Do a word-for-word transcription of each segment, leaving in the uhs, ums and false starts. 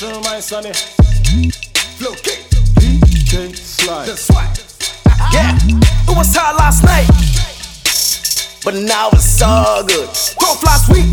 through my sonny. Flow kick. D J Sly. The swag. Yeah, it was hard last night, but now it's all good. Growth last week,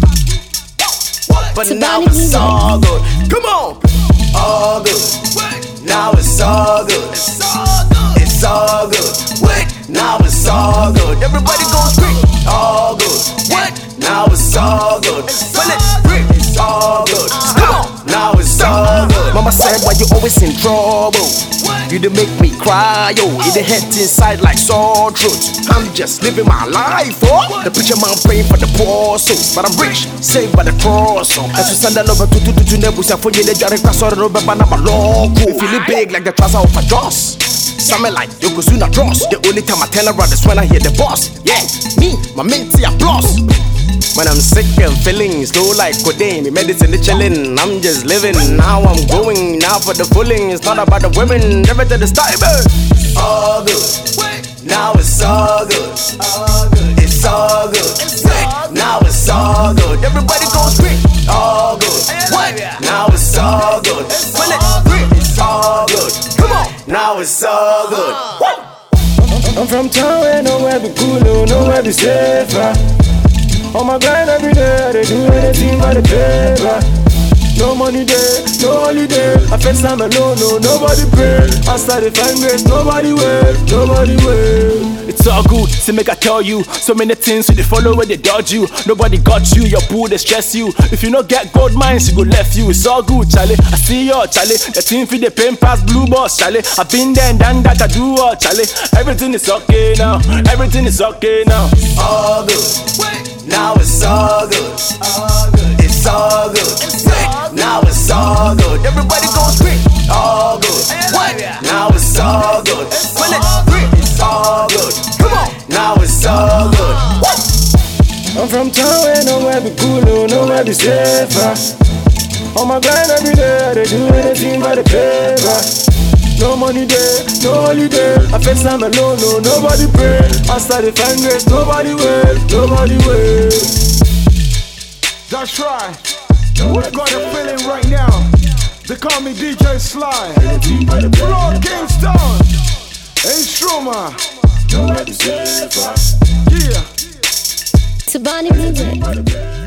but now it's all good. Come on, all good. Now it's all good. It's all good. Wait, now it's all good. Everybody go scream. All good. What? Now it's all good. When it break, it's all good. Come on, now it's all good. Mama said, why you always in trouble? You done make me cry, yo. It done hurt inside like sore throat. I'm just living my life, oh. The preacher man praying for the poor souls, but I'm rich, saved by the cross. So as you stand over to to to to nebus, for you the jarring cross or no banana loco. Feeling big like the trouser of a dross. Something like Yokozuna dross. The only time I turn around is when I hear the boss. Yeah, me, my minty applause. When I'm sick and feeling slow like codeine, me medicine the chillin'. I'm just living, now I'm going, now for the fooling. It's not about the women, everything is time. All good, now it's all good. It's all good, now it's all good. Everybody go scream, all good. What? Now it's all good. When it break, it's all good. Come on, now it's all good. I'm from town where nowhere be cool, no, nowhere be safer. On my grind every day, they do anything by the paper. No money there, no holiday. I face time alone, no, nobody pray. I started find grace, nobody will, nobody will. It's all good, see make I tell you. So many things, so they follow where they dodge you. Nobody got you, your boo, they stress you. If you not get gold mines, you go left you. It's all good, Charlie, I see you, Charlie. The team for the pain pass blue boss, Charlie. I've been there and done that, I do all, Charlie. Everything is okay now, everything is okay now. All good, now it's all good. It's all good, now it's all good. Everybody go scream, all good. What? Now it's all good. When it break, it's all good. Come on, now it's all good. What? I'm from town where nowhere be cool, no, nowhere be safer. On my grind every day, they do anything by the paper. No money there, no holiday. I face time alone, no, nobody pray. I started find grace, nobody will, nobody will. That's right. We got a feeling right now. They call me D J Sly. Flow Kingston. Hey Struma. Nobody safer. Yeah. Tabani music.